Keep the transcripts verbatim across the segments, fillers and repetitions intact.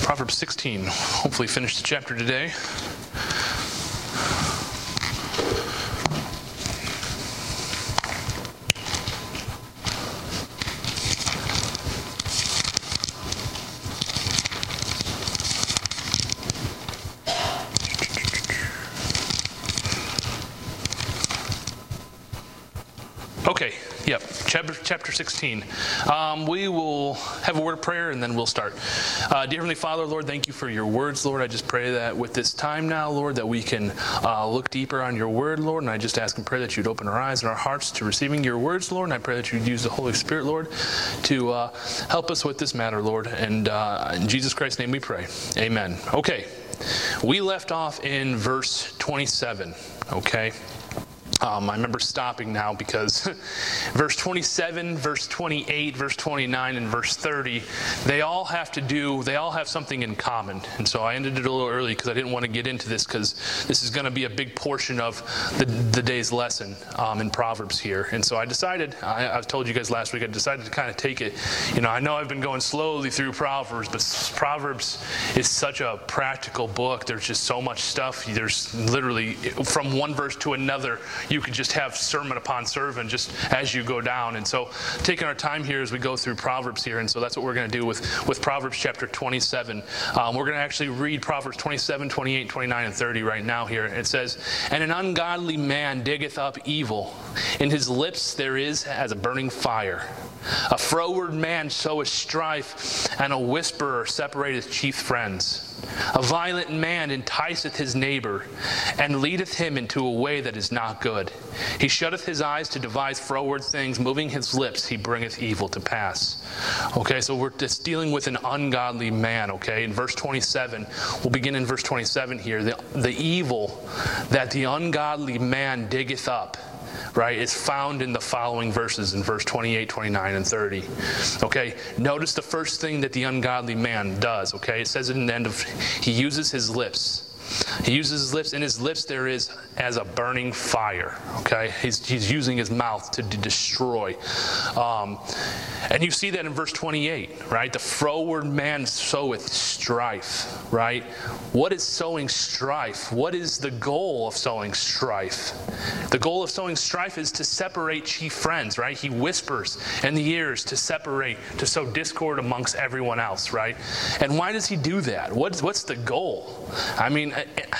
Proverbs sixteen. Hopefully finish the chapter today. Okay, yep, chapter, chapter sixteen. Um, we will have a word of prayer and then we'll start. Uh, dear Heavenly Father, Lord, thank you for your words, Lord. I just pray that with this time now, Lord, that we can uh, look deeper on your word, Lord. And I just ask and pray that you'd open our eyes and our hearts to receiving your words, Lord. And I pray that you'd use the Holy Spirit, Lord, to uh, help us with this matter, Lord. And uh, in Jesus Christ's name we pray. Amen. Okay, we left off in verse twenty-seven, okay? Um, I remember stopping now because verse twenty-seven, verse twenty-eight, verse twenty-nine, and verse thirty, they all have to do, they all have something in common. And so I ended it a little early because I didn't want to get into this because this is going to be a big portion of the, the day's lesson um, in Proverbs here. And so I decided, I, I told you guys last week, I decided to kind of take it. You know, I know I've been going slowly through Proverbs, but Proverbs is such a practical book. There's just so much stuff. There's literally, from one verse to another, you could just have sermon upon sermon just as you go down. And so taking our time here as we go through Proverbs here, and so that's what we're going to do with, with Proverbs chapter twenty-seven. Um, we're going to actually read Proverbs twenty-seven, twenty-eight, twenty-nine, and thirty right now here. It says, "And an ungodly man diggeth up evil. In his lips there is as a burning fire. A froward man soweth strife, and a whisperer separateth chief friends. A violent man enticeth his neighbor, and leadeth him into a way that is not good. He shutteth his eyes to devise froward things, moving his lips he bringeth evil to pass." Okay, so we're just dealing with an ungodly man, okay? In verse twenty-seven, we'll begin in verse twenty-seven here. The, the evil that the ungodly man diggeth up, right, is found in the following verses in verse twenty-eight, twenty-nine, and thirty. Okay, notice the first thing that the ungodly man does, okay? It says in the end of, he uses his lips. He uses his lips. In his lips there is as a burning fire, okay? He's, he's using his mouth to d- destroy. Um, and you see that in verse twenty-eight, right? The froward man soweth strife, right? What is sowing strife? What is the goal of sowing strife? The goal of sowing strife is to separate chief friends, right? He whispers in the ears to separate, to sow discord amongst everyone else, right? And why does he do that? What's, what's the goal? I mean,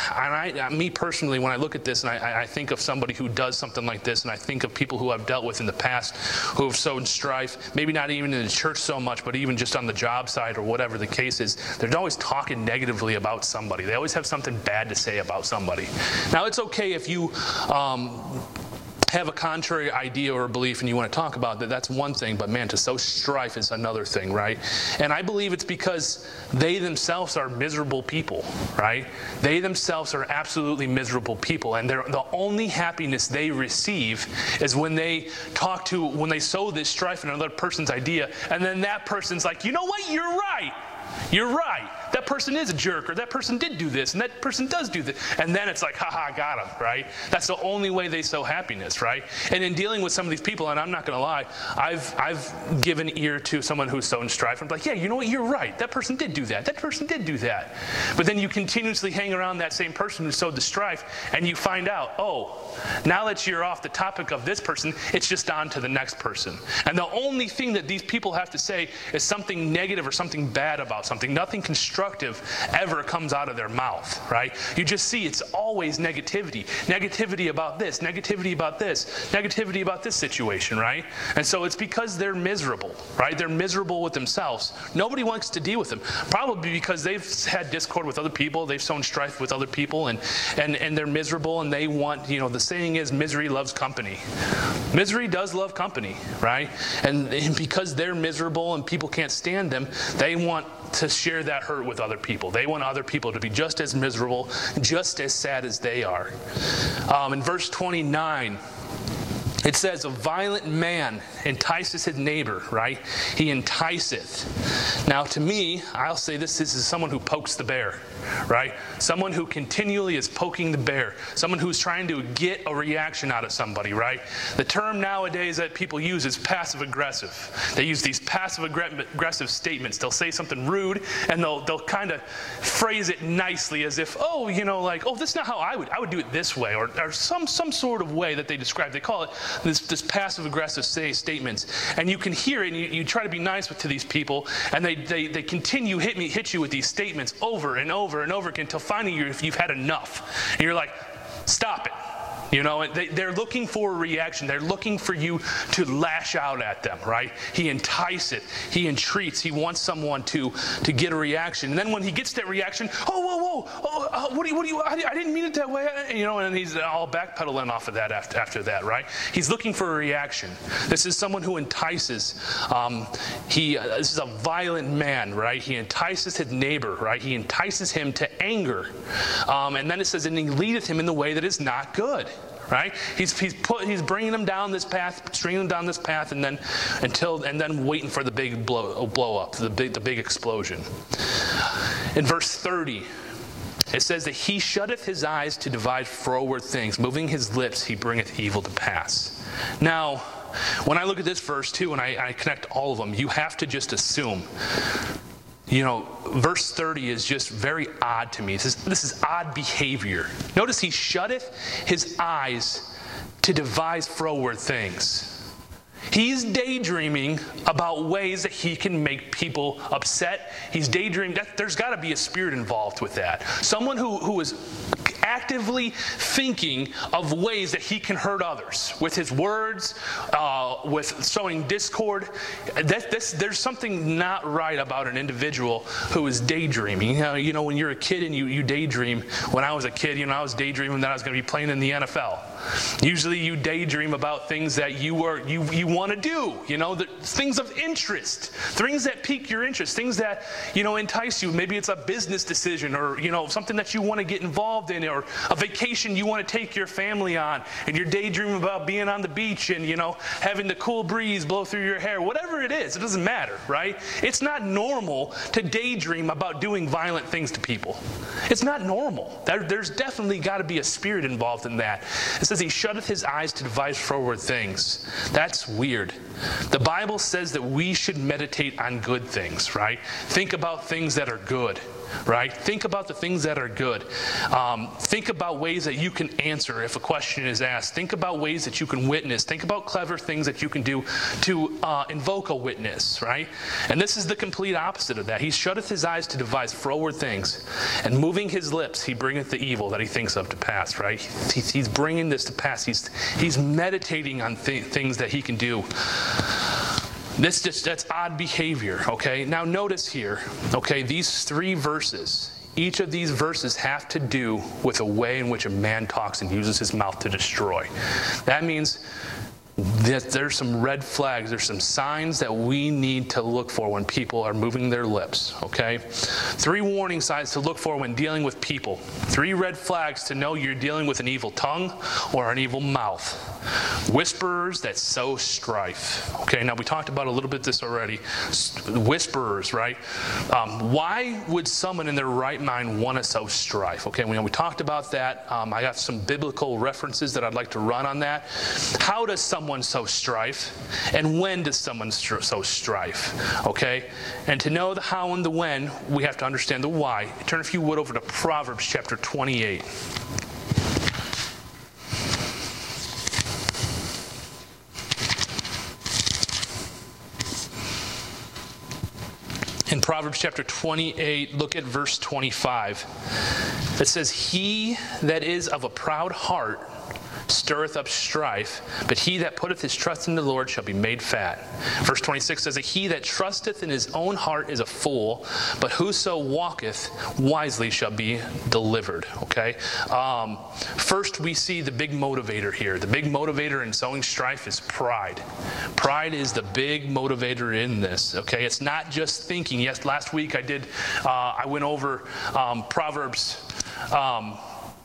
I, I, me personally, when I look at this and I, I think of somebody who does something like this, and I think of people who I've dealt with in the past who have sown strife, maybe not even in the church so much, but even just on the job site or whatever the case is, they're always talking negatively about somebody. They always have something bad to say about somebody. Now, it's okay if you um, have a contrary idea or belief and you want to talk about that, that's one thing, but man, to sow strife is another thing, right? And I believe it's because they themselves are miserable people, right? They themselves are absolutely miserable people, and they're, the only happiness they receive is when they talk to, when they sow this strife in another person's idea, and then that person's like, you know what, you're right. You're right. That person is a jerk, or that person did do this, and that person does do this. And then it's like, haha, got him, right? That's the only way they sow happiness, right? And in dealing with some of these people, and I'm not going to lie, I've I've given ear to someone who's sown strife. I'm like, yeah, you know what? You're right. That person did do that. That person did do that. But then you continuously hang around that same person who sowed the strife, and you find out, oh, now that you're off the topic of this person, it's just on to the next person. And the only thing that these people have to say is something negative or something bad about something. Nothing constructive ever comes out of their mouth, right? You just see it's always negativity. Negativity about this, negativity about this, negativity about this situation, right? And so it's because they're miserable, right? They're miserable with themselves. Nobody wants to deal with them. Probably because they've had discord with other people, they've sown strife with other people, and and, and they're miserable, and they want, you know, the saying is misery loves company. Misery does love company, right? And, and because they're miserable and people can't stand them, they want to share that hurt with other people. They want other people to be just as miserable, just as sad as they are. Um, in verse twenty-nine, it says, a violent man entices his neighbor, right? He enticeth. Now, to me, I'll say this, this is someone who pokes the bear, right? Someone who continually is poking the bear. Someone who's trying to get a reaction out of somebody, right? The term nowadays that people use is passive-aggressive. They use these passive-aggressive statements. They'll say something rude, and they'll they'll kind of phrase it nicely as if, oh, you know, like, oh, that's not how I would, I would do it this way, or, or some some sort of way that they describe. They call it this, this passive-aggressive say, statements. And you can hear it, and you, you try to be nice with, to these people, and they, they, they continue hit me hit you with these statements over and over and over again until finally you, if you've had enough. And you're like, stop it. You know, they, they're looking for a reaction. They're looking for you to lash out at them, right? He entices, he entreats, he wants someone to, to get a reaction. And then when he gets that reaction, oh, whoa, whoa, oh, uh, what do you, what do you, I, I didn't mean it that way. You know, and he's all backpedaling off of that after, after that, right? He's looking for a reaction. This is someone who entices. Um, he, uh, this is a violent man, right? He entices his neighbor, right? He entices him to anger. Um, and then it says, and he leadeth him in the way that is not good. Right? He's he's put he's bringing them down this path, stringing them down this path, and then until and then waiting for the big blow blow up, the big the big explosion. In verse thirty, it says that he shutteth his eyes to divide froward things, moving his lips he bringeth evil to pass. Now, when I look at this verse too, and I, I connect all of them, you have to just assume. You know, verse thirty is just very odd to me. This is, this is odd behavior. Notice he shutteth his eyes to devise froward things. He's daydreaming about ways that he can make people upset. He's daydreaming. That, there's got to be a spirit involved with that. Someone who, who is actively thinking of ways that he can hurt others with his words, uh, with sowing discord. That, this, there's something not right about an individual who is daydreaming. You know, you know when you're a kid and you, you daydream. When I was a kid, you know, I was daydreaming that I was going to be playing in the N F L. Usually you daydream about things that you were you you want to do, you know, the things of interest, things that pique your interest, things that, you know, entice you. Maybe it's a business decision, or, you know, something that you want to get involved in, or a vacation you want to take your family on, and you're daydreaming about being on the beach and, you know, having the cool breeze blow through your hair. Whatever it is, it doesn't matter, right? It's not normal to daydream about doing violent things to people. It's not normal. There, there's definitely got to be a spirit involved in that. It says he shutteth his eyes to devise froward things. That's weird. The Bible says that we should meditate on good things, right? Think about things that are good, right? Think about the things that are good. Um, think about ways that you can answer if a question is asked. Think about ways that you can witness. Think about clever things that you can do to uh, invoke a witness, right? And this is the complete opposite of that. He shutteth his eyes to devise froward things, and moving his lips, he bringeth the evil that he thinks of to pass, right? He's, he's bringing this to pass. He's, he's meditating on th- things that he can do. This just, that's odd behavior, okay? Now notice here, okay, these three verses, each of these verses have to do with a way in which a man talks and uses his mouth to destroy. That means that there's some red flags, there's some signs that we need to look for when people are moving their lips, okay? Three warning signs to look for when dealing with people. Three red flags to know you're dealing with an evil tongue or an evil mouth. Whisperers that sow strife. Okay, now we talked about a little bit this already. Whisperers, right? Um, why would someone in their right mind want to sow strife? Okay, we, we talked about that. Um, I got some biblical references that I'd like to run on that. How does someone sow strife? And when does someone sow strife? Okay, and to know the how and the when, we have to understand the why. Turn, if you would, over to Proverbs chapter twenty-eight. In Proverbs chapter twenty-eight, look at verse twenty-five. It says, he that is of a proud heart stirreth up strife, but he that putteth his trust in the Lord shall be made fat. Verse twenty-six says, he that trusteth in his own heart is a fool, but whoso walketh wisely shall be delivered. Okay? Um, first, we see the big motivator here. The big motivator in sowing strife is pride. Pride is the big motivator in this. Okay? It's not just thinking. Yes, last week I did, uh, I went over um, Proverbs um,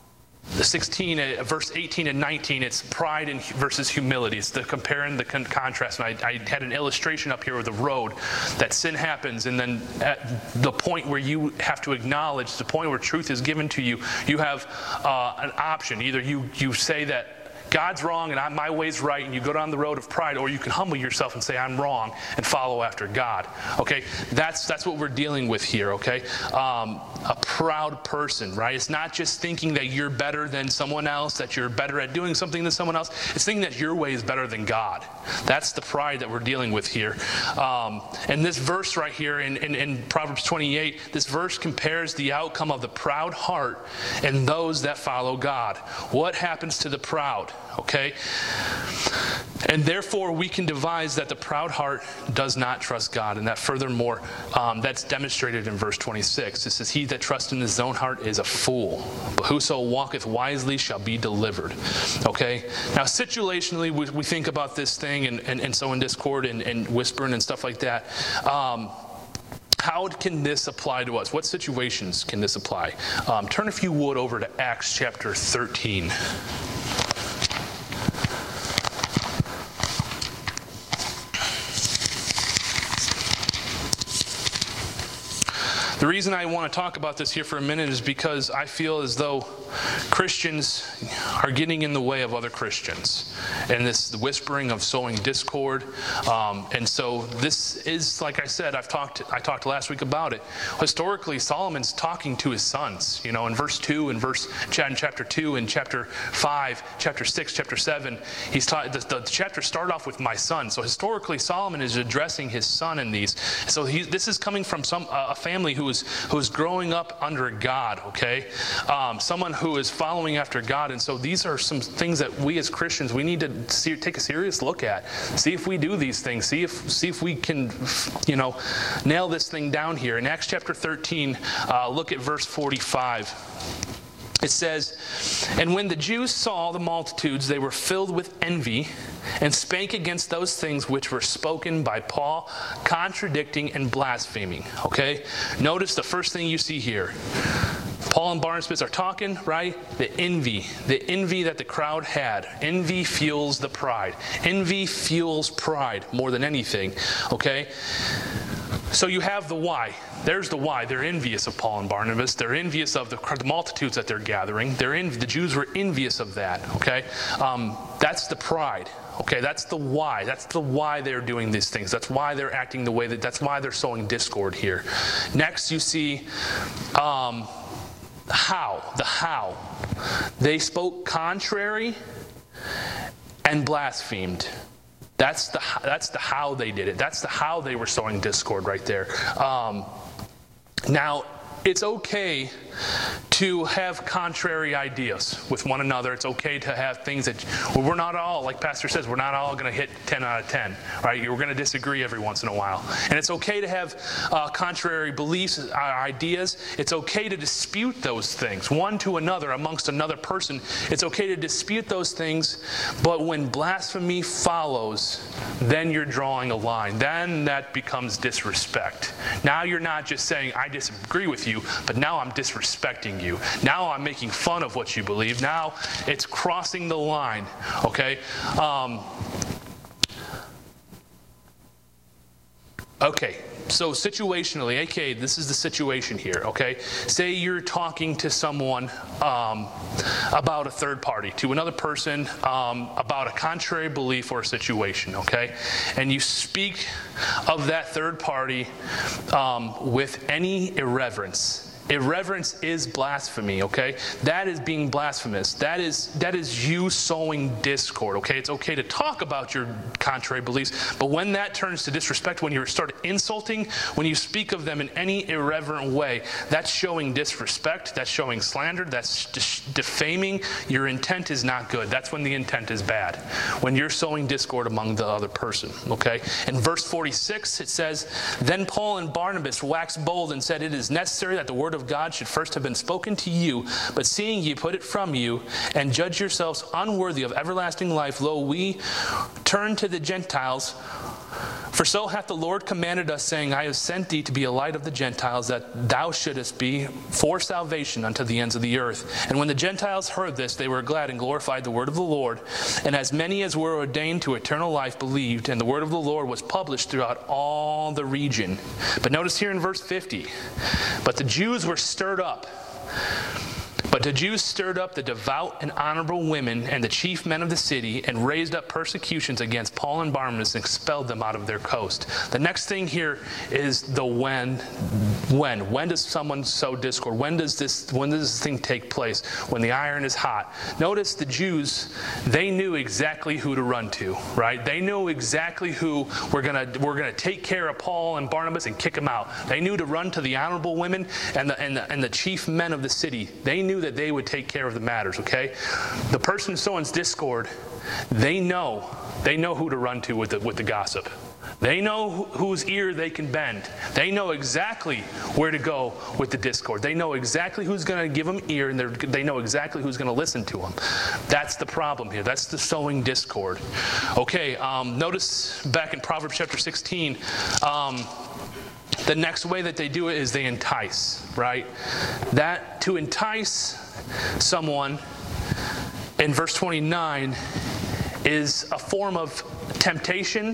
the sixteen, uh, verse eighteen and nineteen, it's pride and versus humility. It's the comparing the con- contrast. And I, I had an illustration up here with the road that sin happens, and then at the point where you have to acknowledge, the point where truth is given to you, you have uh, an option. Either you you say that God's wrong and I, my way's right, and you go down the road of pride, or you can humble yourself and say I'm wrong and follow after God. Okay, that's that's what we're dealing with here. Okay, um, a proud person, right? It's not just thinking that you're better than someone else, that you're better at doing something than someone else. It's thinking that your way is better than God. That's the pride that we're dealing with here. Um, and this verse right here in, in, in Proverbs twenty-eight, this verse compares the outcome of the proud heart and those that follow God. What happens to the proud? Okay? And therefore we can devise that the proud heart does not trust God, and that furthermore, um, that's demonstrated in verse twenty-six. It says, he that trusts in his own heart is a fool, but whoso walketh wisely shall be delivered. Okay? Now situationally, we, we think about this thing, and, and, and so in discord and, and whispering and stuff like that. Um, How can this apply to us? What situations can this apply? Um, turn, if you would, over to Acts chapter thirteen. The reason I want to talk about this here for a minute is because I feel as though Christians are getting in the way of other Christians. And this the whispering of sowing discord. Um, and so this is, like I said, I've talked I talked last week about it. Historically, Solomon's talking to his sons. You know, in verse two, in verse in chapter two, in chapter five, chapter six, chapter seven, he's taught the, the chapters start off with my son. So historically, Solomon is addressing his son in these. So he, this is coming from some uh, a family who is who is growing up under God. Okay, um, someone who is following after God. And so these are some things that we as Christians, we need to see, take a serious look at. See if we do these things. See if see if we can, you know, nail this thing down here. In Acts chapter thirteen, uh, look at verse forty-five. It says, and when the Jews saw the multitudes, they were filled with envy and spake against those things which were spoken by Paul, contradicting and blaspheming. Okay? Notice the first thing you see here. Paul and Barnabas are talking, right? The envy. The envy that the crowd had. Envy fuels the pride. Envy fuels pride more than anything. Okay? So you have the why. There's the why. They're envious of Paul and Barnabas. They're envious of the, the multitudes that they're gathering. They're in, the Jews were envious of that. Okay? Um, that's the pride. Okay, that's the why. That's the why they're doing these things. That's why they're acting the way that, that's why they're sowing discord here. Next, you see um, how, the how. They spoke contrary and blasphemed. That's the that's the how they did it. That's the how they were sowing discord right there. Um, now, it's okay to have contrary ideas with one another. It's okay to have things that well, we're not all, like Pastor says, we're not all going to hit ten out of ten, right? We're going to disagree every once in a while. And it's okay to have uh, contrary beliefs, uh, ideas. It's okay to dispute those things, one to another, amongst another person. It's okay to dispute those things, but when blasphemy follows, then you're drawing a line. Then that becomes disrespect. Now you're not just saying, I disagree with you, but now I'm disrespecting you. Now I'm making fun of what you believe. Now it's crossing the line, okay? Um, okay, so situationally, aka this is the situation here, okay? Say you're talking to someone um, about a third party, to another person um, about a contrary belief or a situation, okay? And you speak of that third party um, with any irreverence. Irreverence is blasphemy, okay? That is being blasphemous. That is that is you sowing discord, okay? It's okay to talk about your contrary beliefs, but when that turns to disrespect, when you start insulting, when you speak of them in any irreverent way, that's showing disrespect, that's showing slander, that's defaming. Your intent is not good. That's when the intent is bad, when you're sowing discord among the other person, okay? In verse forty-six, it says, then Paul and Barnabas waxed bold and said, it is necessary that the word of God should first have been spoken to you, but seeing ye put it from you, and judge yourselves unworthy of everlasting life, lo, we turn to the Gentiles For so hath the Lord commanded us, saying, I have sent thee to be a light of the Gentiles, that thou shouldest be for salvation unto the ends of the earth. And when the Gentiles heard this, they were glad and glorified the word of the Lord. And as many as were ordained to eternal life believed, and the word of the Lord was published throughout all the region. But notice here in verse fifty, but the Jews were stirred up. But the Jews stirred up the devout and honorable women and the chief men of the city, and raised up persecutions against Paul and Barnabas, and expelled them out of their coast. The next thing here is the when. When? When does someone sow discord? When does this when does this thing take place? When the iron is hot. Notice the Jews, they knew exactly who to run to, right? They knew exactly who we're gonna we're gonna take care of Paul and Barnabas and kick them out. They knew to run to the honorable women and the and the, and the chief men of the city. They knew that they would take care of the matters, okay? The person who sows discord, they know, they know who to run to with the, with the gossip. They know whose ear they can bend. They know exactly where to go with the discord. They know exactly who's going to give them ear, and they know exactly who's going to listen to them. That's the problem here. That's the sowing discord. Okay, um, notice back in Proverbs chapter sixteen, um, the next way that they do it is they entice, right? That to entice someone in verse twenty-nine is a form of temptation,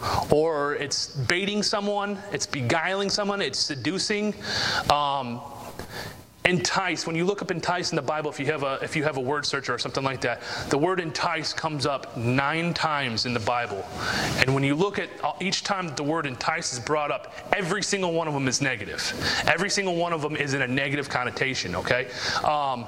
or it's baiting someone, it's beguiling someone, it's seducing. Um, entice, when you look up entice in the Bible, if you have a if you have a word searcher or something like that, the word entice comes up nine times in the Bible. And when you look at each time that the word entice is brought up, every single one of them is negative. Every single one of them is in a negative connotation, okay? Um,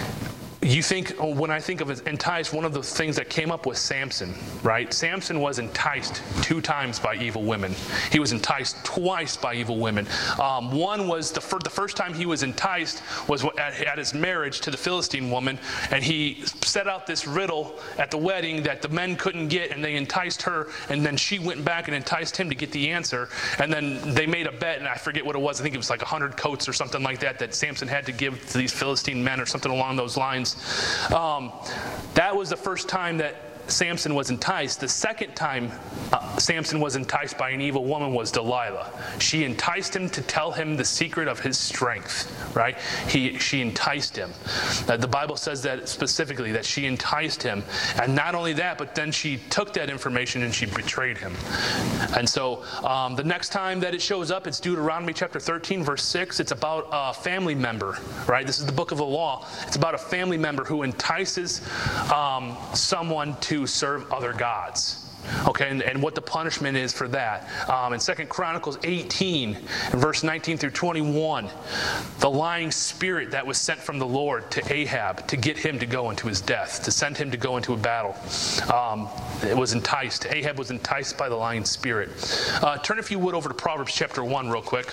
You think, when I think of entice, one of the things that came up was Samson, right? Samson was enticed two times by evil women. He was enticed twice by evil women. Um, one was the, fir- the first time he was enticed was at, at his marriage to the Philistine woman, and he set out this riddle at the wedding that the men couldn't get, and they enticed her, and then she went back and enticed him to get the answer, and then they made a bet, and I forget what it was. I think it was like a hundred coats or something like that that Samson had to give to these Philistine men or something along those lines. Um, that was the first time that Samson was enticed. The second time uh, Samson was enticed by an evil woman was Delilah. She enticed him to tell him the secret of his strength, right? He, she enticed him. Uh, the Bible says that specifically, that she enticed him. And not only that, but then she took that information and she betrayed him. And so um, the next time that it shows up, it's Deuteronomy chapter thirteen, verse six. It's about a family member, right? This is the book of the law. It's about a family member who entices um, someone to serve other gods. Okay, and, and what the punishment is for that. Um, in Second Chronicles eighteen, in verse nineteen through twenty-one, the lying spirit that was sent from the Lord to Ahab to get him to go into his death, to send him to go into a battle. Um, it was enticed. Ahab was enticed by the lying spirit. Uh, turn, if you would, over to Proverbs chapter one real quick.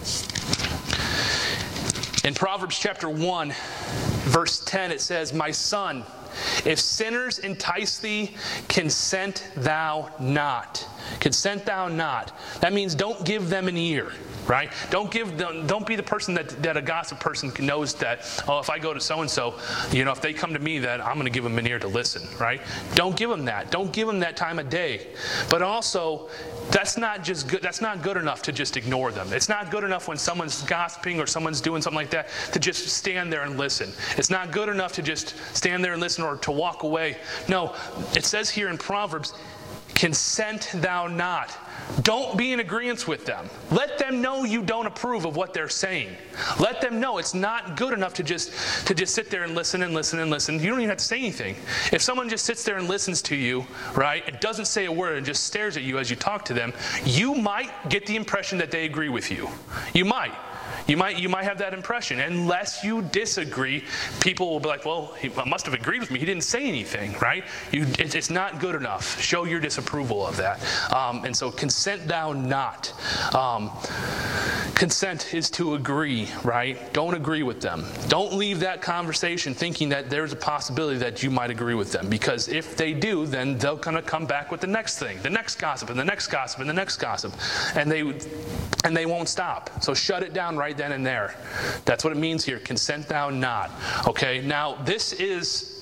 In Proverbs chapter one, verse ten, it says, "My son, if sinners entice thee, consent thou not." Consent thou not. That means don't give them an ear, right? Don't give them, don't be the person that, that a gossip person knows that, oh, if I go to so-and-so, you know, if they come to me, that I'm going to give them an ear to listen, right? Don't give them that. Don't give them that time of day. But also, that's not just good. That's not good enough to just ignore them. It's not good enough when someone's gossiping or someone's doing something like that to just stand there and listen. It's not good enough to just stand there and listen or to walk away. No, it says here in Proverbs, consent thou not. Don't be in agreement with them. Let them know you don't approve of what they're saying. Let them know it's not good enough to just to just sit there and listen and listen and listen. You don't even have to say anything. If someone just sits there and listens to you, right, and doesn't say a word and just stares at you as you talk to them, you might get the impression that they agree with you. You might. You might you might have that impression. Unless you disagree, people will be like, well, he must have agreed with me. He didn't say anything, right? You, it, it's not good enough. Show your disapproval of that. Um, and so consent thou not. Um, consent is to agree, right? Don't agree with them. Don't leave that conversation thinking that there's a possibility that you might agree with them. Because if they do, then they'll kind of come back with the next thing, the next gossip, and the next gossip, and the next gossip. And they, and they won't stop. So shut it down right then and there. That's what it means here. Consent thou not. Okay, now this is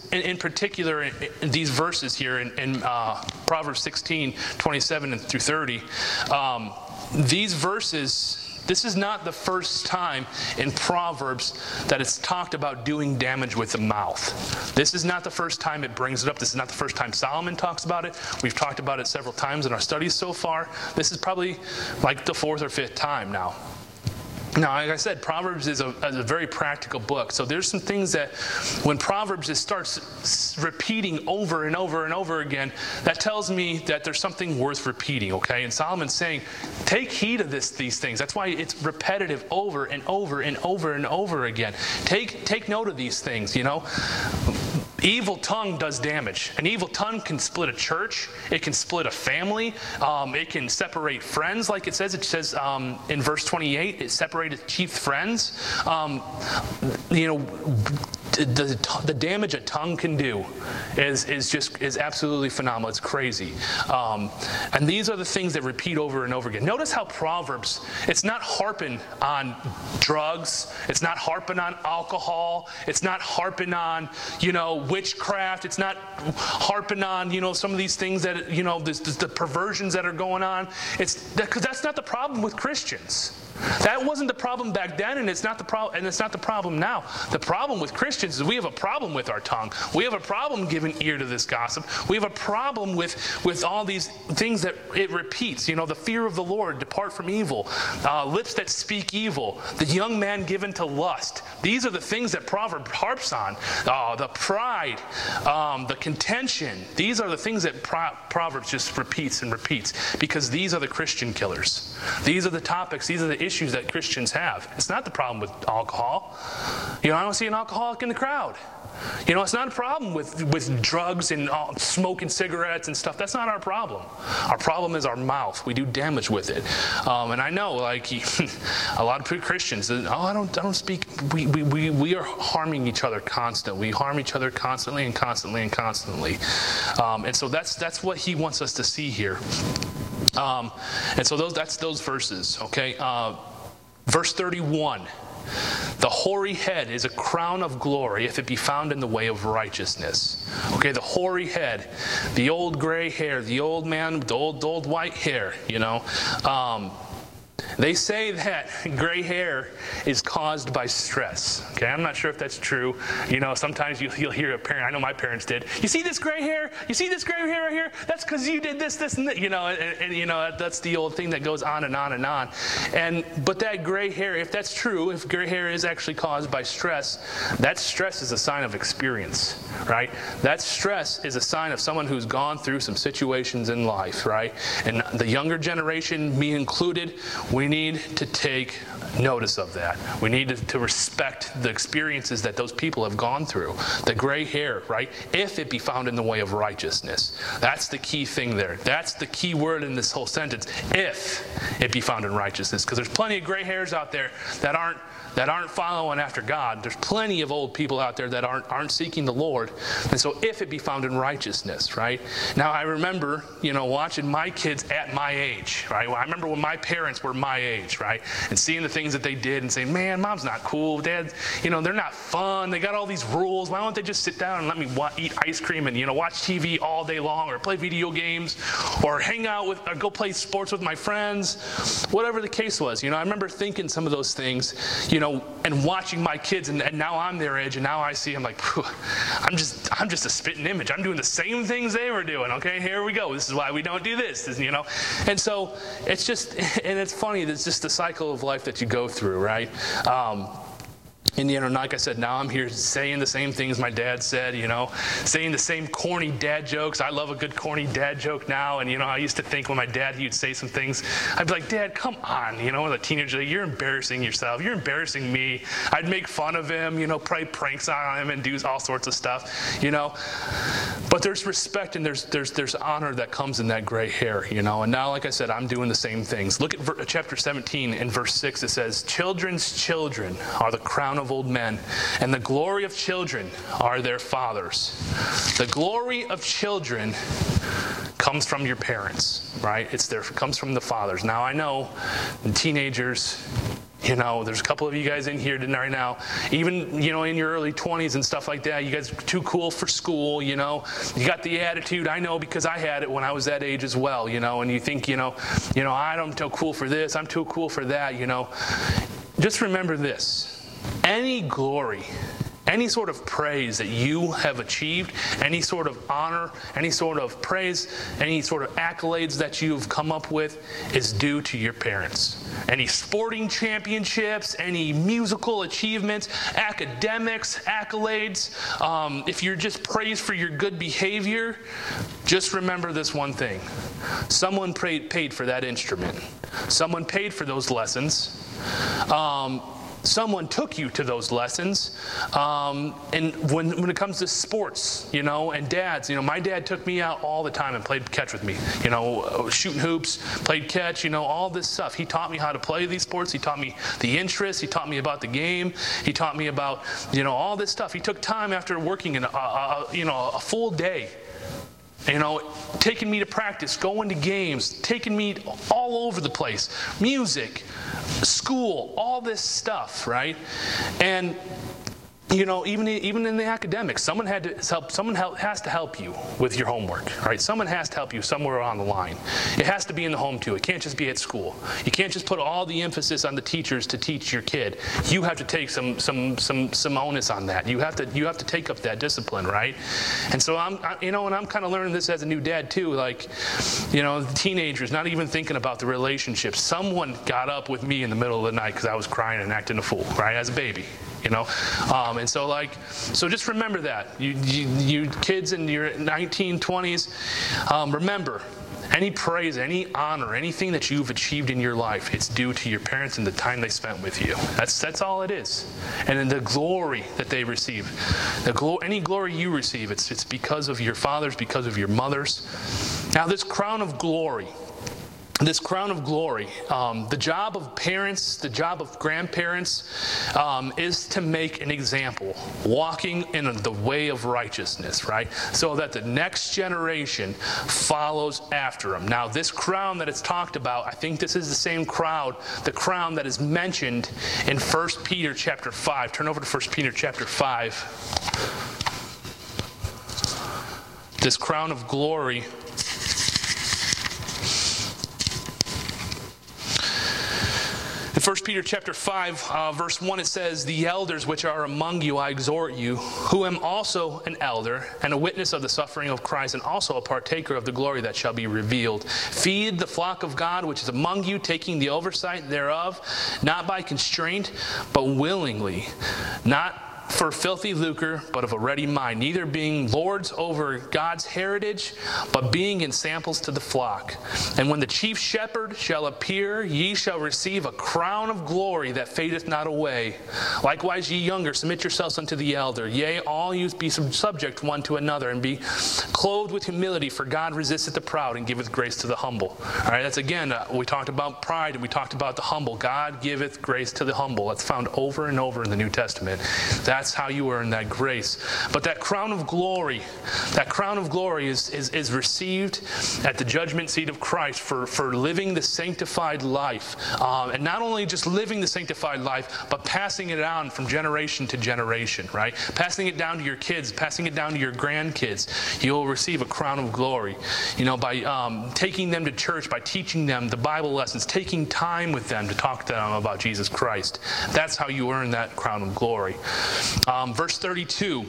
in, in particular, in, in these verses here in, in uh, Proverbs sixteen, twenty-seven through thirty, um, these verses, this is not the first time in Proverbs that it's talked about doing damage with the mouth. This is not the first time it brings it up. This is not the first time Solomon talks about it. We've talked about it several times in our studies so far. This is probably like the fourth or fifth time now. Now, like I said, Proverbs is a, is a very practical book. So there's some things that when Proverbs just starts repeating over and over and over again, that tells me that there's something worth repeating, okay? And Solomon's saying, take heed of this, these things. That's why it's repetitive over and over and over and over again. Take, take note of these things, you know? Evil tongue does damage. An evil tongue can split a church. It can split a family. Um, it can separate friends, like it says. It says um, in verse twenty-eight, it separated chief friends. Um, you know, the, the damage a tongue can do is is just is absolutely phenomenal. It's crazy. Um, and these are the things that repeat over and over again. Notice how Proverbs, it's not harping on drugs. It's not harping on alcohol. It's not harping on, you know, witchcraft. It's not harping on, you know, some of these things that, you know, this, this, the perversions that are going on. It's because that's not the problem with Christians. That wasn't the problem back then, and it's not the problem, and it's not the problem now. The problem with Christians is we have a problem with our tongue. We have a problem giving ear to this gossip. We have a problem with with all these things that it repeats. You know, the fear of the Lord, depart from evil, uh, lips that speak evil, the young man given to lust. These are the things that Proverb harps on. Uh, the pride, um, the contention. These are the things that Pro- Proverbs just repeats and repeats, because these are the Christian killers. These are the topics. These are the issues issues that Christians have. It's not the problem with alcohol. You know, I don't see an alcoholic in the crowd. You know, it's not a problem with, with drugs and uh, smoking cigarettes and stuff. That's not our problem. Our problem is our mouth. We do damage with it. Um, and I know, like, a lot of Christians, oh, I don't I don't speak. We, we, we, we are harming each other constantly. We harm each other constantly and constantly and constantly. Um, and so that's that's what he wants us to see here. Um, and so those that's those verses, okay? Uh, verse thirty-one. The hoary head is a crown of glory if it be found in the way of righteousness. Okay, the hoary head, the old gray hair, the old man, the old, old white hair, you know. Um, They say that gray hair is caused by stress. Okay, I'm not sure if that's true. You know, sometimes you, you'll hear a parent, I know my parents did, you see this gray hair? You see this gray hair right here? That's because you did this, this, and that. You know, and, and you know, that's the old thing that goes on and on and on. And but that gray hair, if that's true, if gray hair is actually caused by stress, that stress is a sign of experience, right? That stress is a sign of someone who's gone through some situations in life, right? And the younger generation, me included, we need to take notice of that. We need to, to respect the experiences that those people have gone through. The gray hair, right? If it be found in the way of righteousness. That's the key thing there. That's the key word in this whole sentence. If it be found in righteousness. Because there's plenty of gray hairs out there that aren't that aren't following after God. There's plenty of old people out there that aren't aren't seeking the Lord. And so if it be found in righteousness, right? Now I remember, you know, watching my kids at my age, right? Well, I remember when my parents were my age, right? And seeing the things that they did and saying, man, mom's not cool. Dad, you know, they're not fun. They got all these rules. Why don't they just sit down and let me wa- eat ice cream and, you know, watch T V all day long, or play video games, or hang out with, or go play sports with my friends, whatever the case was. You know, I remember thinking some of those things, you know, and watching my kids, and, and now I'm their age, and now I see I'm like, I'm just I'm just a spitting image. I'm doing the same things they were doing. Okay, here we go. This is why we don't do this, this you know. And so it's just, and it's funny. It's just the cycle of life that you go through, right? Um, And, you know, like I said, now I'm here saying the same things my dad said, you know, saying the same corny dad jokes. I love a good corny dad joke now. And, you know, I used to think when my dad, he would say some things, I'd be like, Dad, come on. You know, as a teenager, you're embarrassing yourself. You're embarrassing me. I'd make fun of him, you know, play pranks on him and do all sorts of stuff, you know. But there's respect and there's there's there's honor that comes in that gray hair, you know. And now, like I said, I'm doing the same things. Look at ver- chapter seventeen in verse six. It says, children's children are the crown of old men, and the glory of children are their fathers. The glory of children comes from your parents, right? It's their, it comes from the fathers. Now I know, teenagers, You know, there's a couple of you guys in here right now, even, you know, in your early twenties and stuff like that. You guys are too cool for school, you know. You got the attitude, I know, because I had it when I was that age as well, you know. And you think, you know, you know, I'm too cool for this, I'm too cool for that, you know. Just remember this. Any glory, any sort of praise that you have achieved, any sort of honor, any sort of praise, any sort of accolades that you've come up with is due to your parents. Any sporting championships, any musical achievements, academics, accolades, um, if you're just praised for your good behavior, just remember this one thing. Someone paid, paid for that instrument. Someone paid for those lessons. Um, Someone took you to those lessons. Um, and when, when it comes to sports, you know, and dads, you know, my dad took me out all the time and played catch with me. You know, shooting hoops, played catch, you know, all this stuff. He taught me how to play these sports. He taught me the interest. He taught me about the game. He taught me about, you know, all this stuff. He took time after working in a, a, you know, a full day. You know, taking me to practice, going to games, taking me all over the place. Music, school, all this stuff, right? And, you know, even even in the academics, someone had to help. Someone has to help you with your homework, right? Someone has to help you somewhere on the line. It has to be in the home too. It can't just be at school. You can't just put all the emphasis on the teachers to teach your kid. You have to take some some some some onus on that. You have to you have to take up that discipline, right? And so I'm I, you know, and I'm kind of learning this as a new dad too. Like, you know, teenagers not even thinking about the relationship. Someone got up with me in the middle of the night because I was crying and acting a fool, right, as a baby. You know, um, and so like, so just remember that. You, you, you kids in your nineteen twenties, um, remember, any praise, any honor, anything that you've achieved in your life, it's due to your parents and the time they spent with you. That's that's all it is. And then the glory that they receive, the glo- any glory you receive, it's it's because of your fathers, because of your mothers. Now this crown of glory. This crown of glory, um, the job of parents, the job of grandparents um, is to make an example, walking in the way of righteousness, right? So that the next generation follows after them. Now, this crown that it's talked about, I think this is the same crown, the crown that is mentioned in First Peter chapter five. Turn over to First Peter chapter five. This crown of glory. In First Peter chapter five, uh, verse one, it says, "The elders which are among you, I exhort you, who am also an elder, and a witness of the suffering of Christ, and also a partaker of the glory that shall be revealed. Feed the flock of God which is among you, taking the oversight thereof, not by constraint, but willingly, not for filthy lucre, but of a ready mind, neither being lords over God's heritage, but being in samples to the flock. And when the chief shepherd shall appear, ye shall receive a crown of glory that fadeth not away. Likewise, ye younger, submit yourselves unto the elder. Yea, all you be subject one to another, and be clothed with humility, for God resisteth the proud, and giveth grace to the humble." All right, that's again, uh, we talked about pride, and we talked about the humble. God giveth grace to the humble. That's found over and over in the New Testament. That That's how you earn that grace. But that crown of glory, that crown of glory is, is, is received at the judgment seat of Christ for, for living the sanctified life. Um, and not only just living the sanctified life, but passing it on from generation to generation, right? Passing it down to your kids, passing it down to your grandkids. You'll receive a crown of glory, you know, by um, taking them to church, by teaching them the Bible lessons, taking time with them to talk to them about Jesus Christ. That's how you earn that crown of glory. Um, verse thirty-two,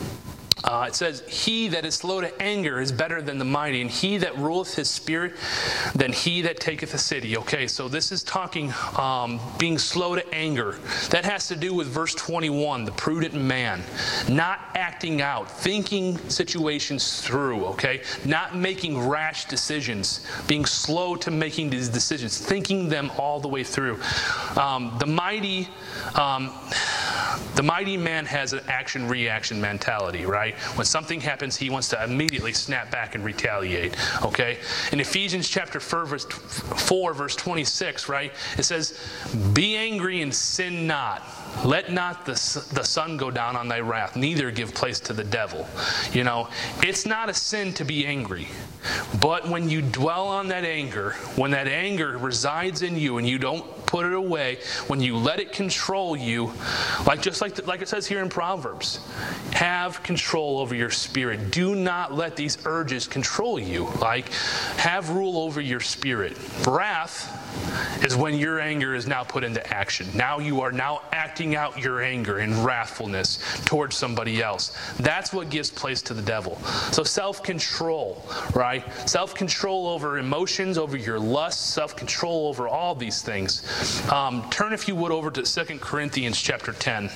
uh, it says, "He that is slow to anger is better than the mighty, and he that ruleth his spirit than he that taketh a city." Okay, so this is talking um, being slow to anger. That has to do with verse twenty-one, the prudent man. Not acting out, thinking situations through, okay? Not making rash decisions, being slow to making these decisions, thinking them all the way through. Um, the mighty... Um, The mighty man has an action-reaction mentality, right? When something happens, he wants to immediately snap back and retaliate, okay? In Ephesians chapter four, verse twenty-six, right, it says, "Be angry and sin not. Let not the, the sun go down on thy wrath, neither give place to the devil." You know, it's not a sin to be angry. But when you dwell on that anger, when that anger resides in you and you don't put it away, when you let it control you, like just like, the, like it says here in Proverbs, have control over your spirit. Do not let these urges control you. Like, have rule over your spirit. Wrath is when your anger is now put into action. Now you are now acting out your anger and wrathfulness towards somebody else. That's what gives place to the devil. So self-control, right? Self-control over emotions, over your lust, self-control over all these things. Um, turn, if you would, over to Second Corinthians chapter ten.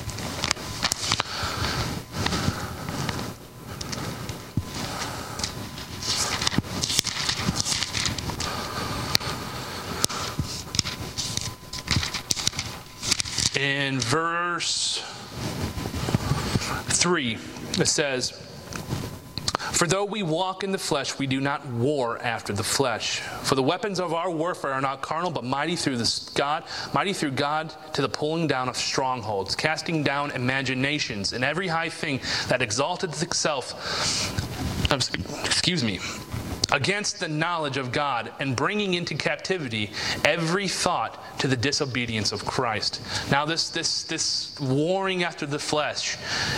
In verse three, it says, "For though we walk in the flesh, we do not war after the flesh. For the weapons of our warfare are not carnal, but mighty through the God, mighty through God to the pulling down of strongholds, casting down imaginations, and every high thing that exalteth itself, excuse me, against the knowledge of God, and bringing into captivity every thought to the disobedience of Christ." Now this this this warring after the flesh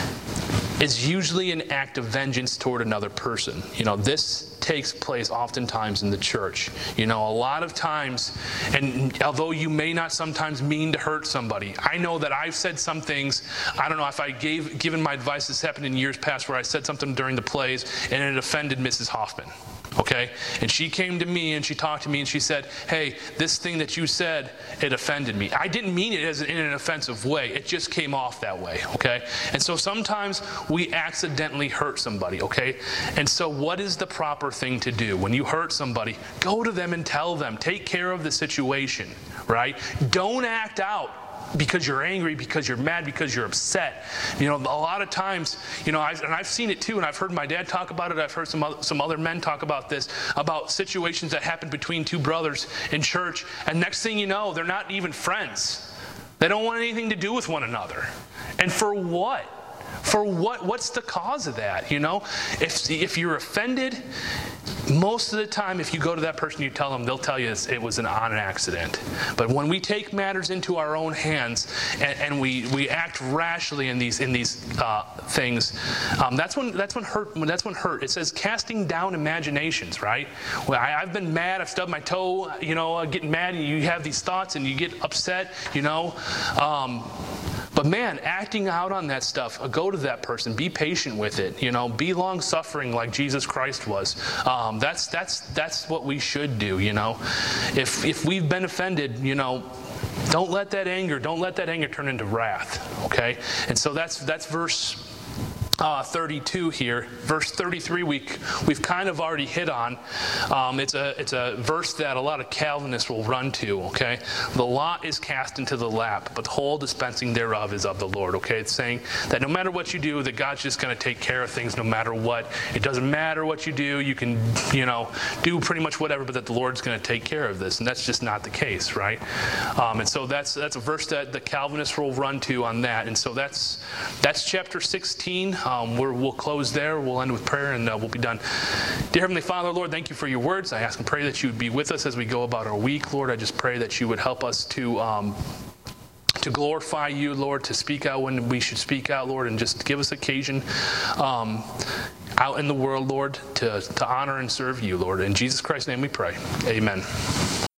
is usually an act of vengeance toward another person. You know, this takes place oftentimes in the church. You know, a lot of times, and although you may not sometimes mean to hurt somebody, I know that I've said some things, I don't know if I gave given my advice, this happened in years past, where I said something during the plays and it offended Missus Hoffman. Okay? And she came to me and she talked to me and she said, "Hey, this thing that you said, it offended me." I didn't mean it as in an offensive way. It just came off that way, okay? And so sometimes we accidentally hurt somebody, okay? And so what is the proper thing to do? When you hurt somebody, go to them and tell them. Take care of the situation, right? Don't act out because you're angry, because you're mad, because you're upset. You know, a lot of times, you know, I've, and I've seen it too, and I've heard my dad talk about it, I've heard some other, some other men talk about this, about situations that happen between two brothers in church, and next thing you know, they're not even friends. They don't want anything to do with one another. And for what? For what? What's the cause of that, you know? If, if you're offended, most of the time, if you go to that person, you tell them, they'll tell you it was an on an accident. But when we take matters into our own hands and, and we, we act rashly in these in these uh, things, um, that's when that's when hurt. That's when hurt. It says casting down imaginations, right? Well, I, I've been mad. I've stubbed my toe. You know, uh, getting mad. And you have these thoughts and you get upset. You know. Um, But man, acting out on that stuff, go to that person, be patient with it, you know, be long-suffering like Jesus Christ was. Um, that's that's that's what we should do, you know. If if we've been offended, you know, don't let that anger, don't let that anger turn into wrath, okay? And so that's that's verse Uh, thirty-two here. Verse thirty-three we, we've kind of already hit on. Um, it's a it's a verse that a lot of Calvinists will run to, okay? "The lot is cast into the lap, but the whole dispensing thereof is of the Lord," okay? It's saying that no matter what you do, that God's just going to take care of things no matter what. It doesn't matter what you do. You can, you know, do pretty much whatever, but that the Lord's going to take care of this. And that's just not the case, right? Um, and so that's that's a verse that the Calvinists will run to on that. And so that's that's chapter sixteen. Um, we're, we'll close there. We'll end with prayer, and uh, we'll be done. Dear Heavenly Father, Lord, thank you for your words. I ask and pray that you would be with us as we go about our week. Lord, I just pray that you would help us to um, to glorify you, Lord, to speak out when we should speak out, Lord, and just give us occasion um, out in the world, Lord, to, to honor and serve you, Lord. In Jesus Christ's name we pray. Amen.